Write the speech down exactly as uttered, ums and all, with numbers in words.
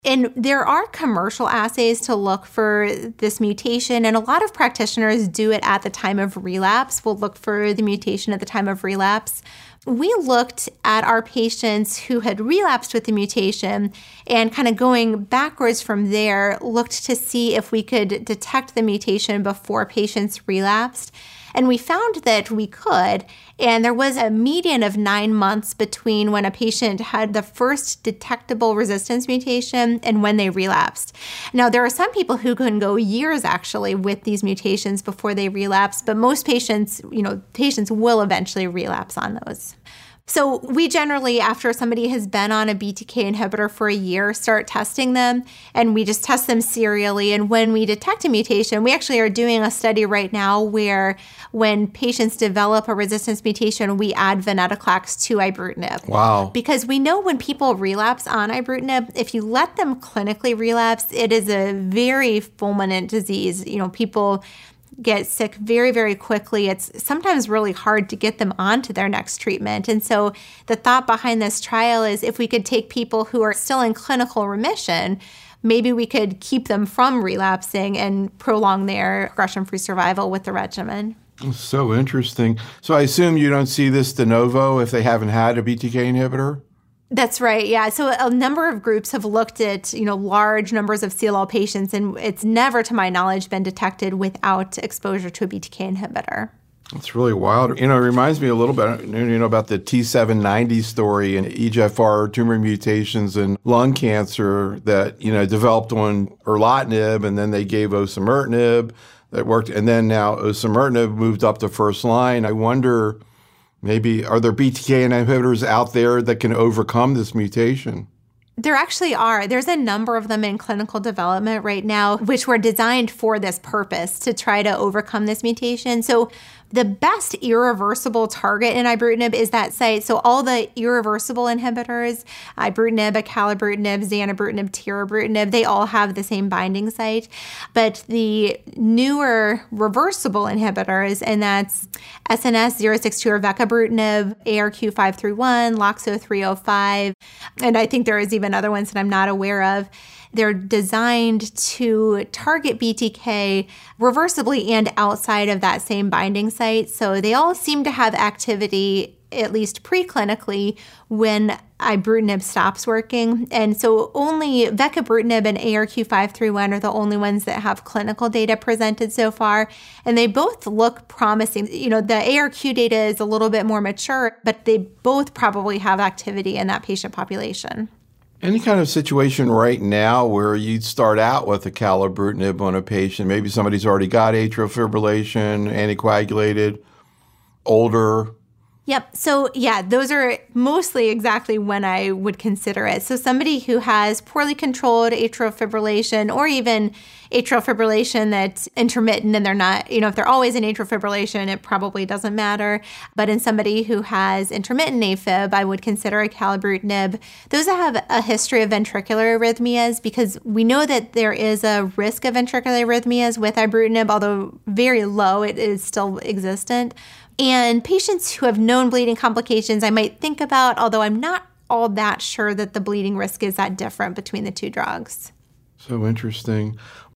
And there are commercial assays to look for this mutation, and a lot of practitioners do it at the time of relapse. We'll look for the mutation at the time of relapse. We looked at our patients who had relapsed with the mutation and kind of going backwards from there, looked to see if we could detect the mutation before patients relapsed. And we found that we could, and there was a median of nine months between when a patient had the first detectable resistance mutation and when they relapsed. Now, there are some people who can go years actually with these mutations before they relapse, but most patients, you know, patients will eventually relapse on those. So we generally, after somebody has been on a B T K inhibitor for a year, start testing them, and we just test them serially. And when we detect a mutation, we actually are doing a study right now where when patients develop a resistance mutation, we add venetoclax to ibrutinib. Wow. Because we know when people relapse on ibrutinib, if you let them clinically relapse, it is a very fulminant disease. You know, people get sick very, very quickly. It's sometimes really hard to get them onto their next treatment. And so the thought behind this trial is if we could take people who are still in clinical remission, maybe we could keep them from relapsing and prolong their progression-free survival with the regimen. So interesting. So I assume you don't see this de novo if they haven't had a B T K inhibitor? That's right. Yeah. So a number of groups have looked at, you know, large numbers of C L L patients, and it's never, to my knowledge, been detected without exposure to a B T K inhibitor. That's really wild. You know, it reminds me a little bit, you know, about the T seven ninety story and E G F R tumor mutations in lung cancer that, you know, developed on erlotinib, and then they gave osimertinib that worked. And then now osimertinib moved up to first line. I wonder, maybe, are there B T K inhibitors out there that can overcome this mutation? There actually are. There's a number of them in clinical development right now, which were designed for this purpose, to try to overcome this mutation. So the best irreversible target in ibrutinib is that site. So all the irreversible inhibitors, ibrutinib, acalabrutinib, zanubrutinib, tirabrutinib, they all have the same binding site. But the newer reversible inhibitors, and that's S N S zero six two or vecabrutinib, A R Q five thirty-one, LOXO three oh five, and I think there is even other ones that I'm not aware of. They're designed to target B T K reversibly and outside of that same binding site. So they all seem to have activity, at least preclinically, when ibrutinib stops working. And so only vecabrutinib and A R Q five thirty-one are the only ones that have clinical data presented so far. And they both look promising. You know, the A R Q data is a little bit more mature, but they both probably have activity in that patient population. Any kind of situation right now where you'd start out with acalabrutinib on a patient, maybe somebody's already got atrial fibrillation, anticoagulated, older? Yep. So yeah, those are mostly exactly when I would consider it. So somebody who has poorly controlled atrial fibrillation, or even atrial fibrillation that's intermittent and they're not, you know, if they're always in atrial fibrillation, it probably doesn't matter. But in somebody who has intermittent AFib, I would consider acalabrutinib. Those that have a history of ventricular arrhythmias, because we know that there is a risk of ventricular arrhythmias with ibrutinib, although very low, it is still existent. And patients who have known bleeding complications, I might think about, although I'm not all that sure that the bleeding risk is that different between the two drugs. So interesting.